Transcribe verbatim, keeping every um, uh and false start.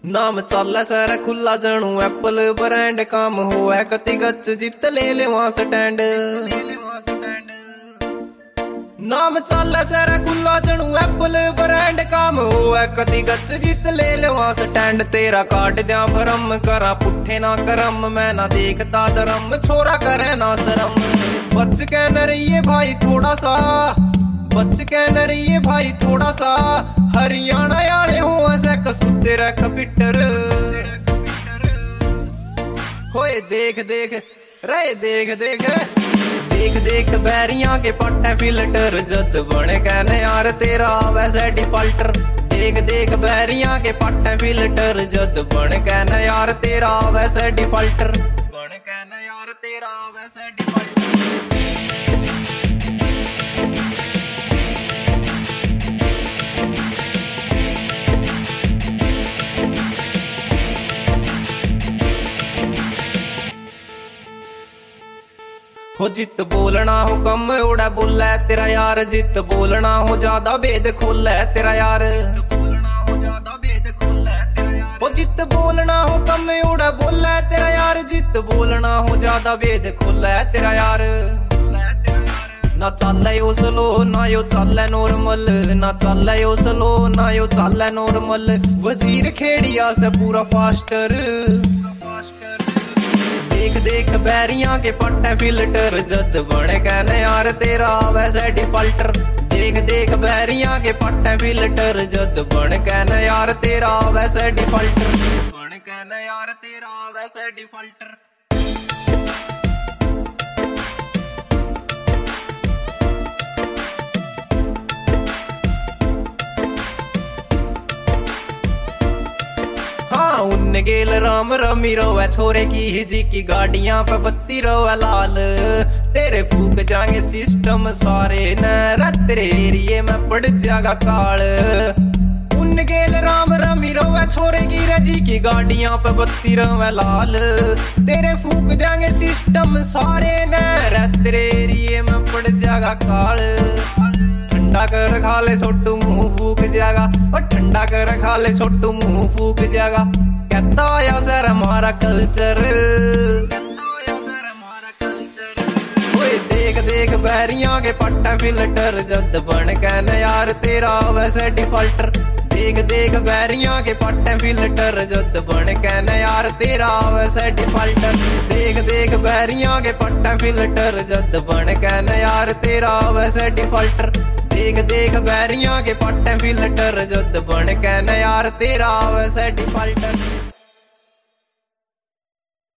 नाम चल सर खुला जनू एप्पल ब्रांड काम हो है कति गच जित ले ले वहां स्टैंड। नाम चल सर खुला जनू एप्पल ब्रांड काम हो है कति गच जित ले ले वहां स्टैंड। तेरा काट दिया भरम करा पुट्ठे ना करम मैं ना देखता धर्म छोरा करे ना शरम। बच के न रहिए भाई थोड़ा सा बच के न रहिए भाई थोड़ा सा हरियाणा आले हो ऐसे कसूते रख पिटर। होए देख देख रे देख देख देख देख बैरियां के पट्टे फिल्टर जद बने कहने यार तेरा वैसे डिफॉल्टर। देख देख बैरियां के पट्टे फिल्टर जद बने कहने यार तेरा वैसे डिफॉल्टर। बने कहने यार तेरा वैसे डिफॉल्टर। हो जित बोलना हो कम उड़ा बोला है तेरा यार जित बोलना हो ज्यादा भेद खोला है तेरा यार। हो जित बोलना हो कम उड़ा बोला है तेरा यार जित बोलना हो ज्यादा भेद खोला है तेरा यार। ना चल यो स्लो ना यो चल नॉर्मल ना चल यो स्लो ना यो चल नॉर्मल। वजीर खेड़िया से पूरा फास्टर। देख देख बैरियां के पट्टे फिल्टर जद बने कहने यार तेरा वैसे डिफॉल्टर। देख देख बैरियां के पट्टे फिल्टर जद बने कहने यार तेरा वैसे डिफॉल्टर। बने कहने यार तेरा वैसे डिफॉल्टर। उन गेल राम रमी रोवे छोरे की हिजी की गाड़ियां पे बत्ती रोवे लाल। तेरे फूक जाएंगे सिस्टम सारे न तेरे एरिए में पड़ जाएगा काल। उन गेल राम रमी रोवे छोरे की रजी की गाड़ियां पे बत्ती रोवे लाल। तेरे फूक जाएंगे सिस्टम सारे न तेरे एरिए में पड़ जाएगा काल। ठंडा कर खा ले छोटू मुंह फूक जाएगा और ठंडा कर खा ले छोटू मुंह फूक जाएगा। कहता या सर हमारा कल्चर ओए देख देख बैरियां के पट्टे फिल्टर जद बन कहने यार तेरा वैसे डिफॉल्टर। देख देख बैरियां के पट्टे फिल्टर जद बन कहने यार तेरा वैसे डिफॉल्टर। देख देख बैरियां के पट्टे फिल्टर जद बन कहने यार तेरा वैसे डिफॉल्टर। देख देख बैरियां के पट्टे फिल्टर जद बन कहने यार तेरा वैसे डिफॉल्टर।